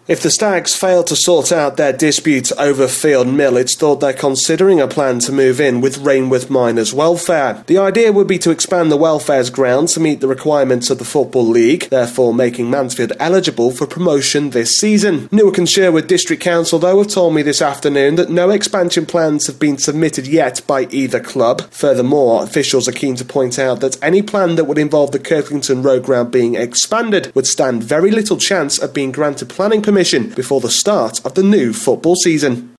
If the Stags fail to sort out their dispute over Field Mill, it's thought they're considering a plan to move in with Rainworth Miners Welfare. The idea would be to expand the Welfare's ground to meet the requirements of the Football League, therefore making Mansfield eligible for promotion this season. Newark and Sherwood District Council, though, have told me this afternoon that no expansion plans have been submitted yet by either club. Furthermore, officials are keen to point out that any plan that would involve the Kirklington Road ground being expanded would stand very little chance of being granted planning permission before the start of the new football season.